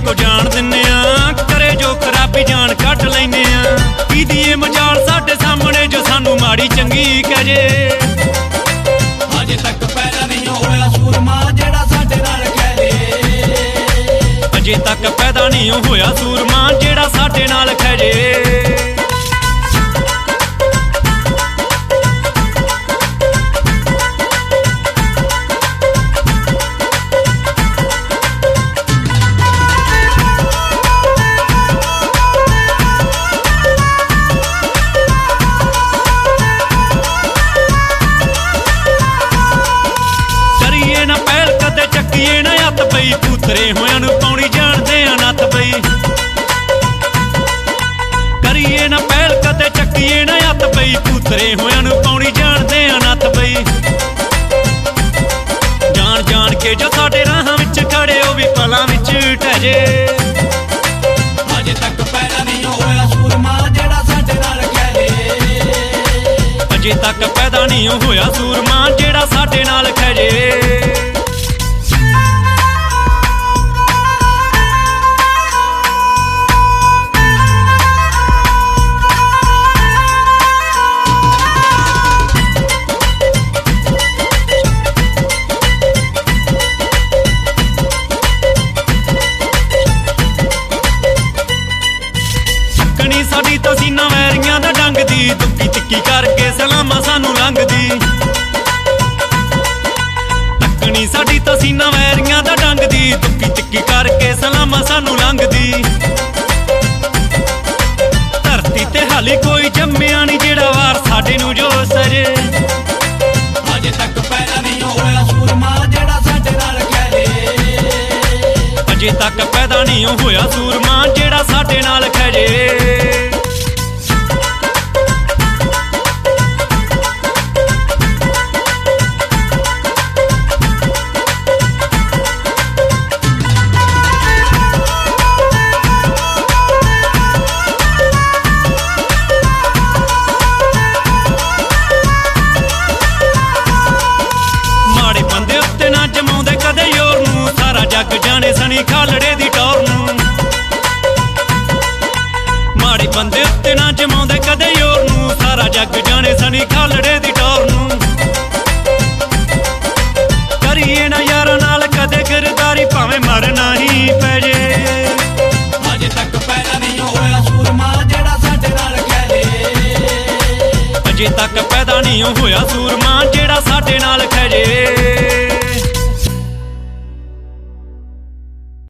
को जान दिन्ने आ, करे जो खराबी जान कट लैने आ। की दिए मजाल साडे सामने जो सानू माड़ी चंगी कहे। अजे तक पैदा नहीं होया सूरमा जेड़ा साडे नाल खैजे। अजे तक पैदा नहीं होया सूरमा जेड़ा साडे नाल खैजे। चक्कीए ना हथ पई पुतरे होया नू पौनी जानदे आ नत पई। करिए ना पहल कदे चक्कीए ना हथ पई पुतरे होया नू पौनी जानदे आ नत पई। जान जान के जो साडे राहां विच खड़े ओ भी पलां विच टहजे। अजे तक पैदा नहीं होया सूरमा जेड़ा साडे नाल खैजे। अजे तक पैदा नहीं होया सूरमा जेड़ा साडे नाल खैजे। साडी तो सीना वैरियां दा डंग दी दुक्की तिक्की करके सलामा सानू लंघदी। तकनी साडी तो सीना वैरियां दा डंग दी दुक्की तिक्की करके सलामा सानू लंघदी। धरती ते हाली कोई जम्मिया नहीं जेड़ा वार साडे नू जो सजे। अजे तक पैदा नहीं होया सूरमा जेड़ा साडे नाल खैजे। अजे तक पैदा नहीं होया सूरमा जेड़ा साडे नाल खैजे। जग जाने सनी खालड़े दी टौर नू। माड़े बंदे उत्ते ना जमाउंदे कदे योर नू, सारा जग जाने सनी खालड़े दी टौर नू। करिए ना यारां नाल कदे गिरदारी भावें मरना ही पै जे। अजे तक पैदा नहीं होया सूरमा जेड़ा साडे नाल खैजे। अजे तक पैदा नहीं होया सूरमा जेड़ा साडे नाल खैजे।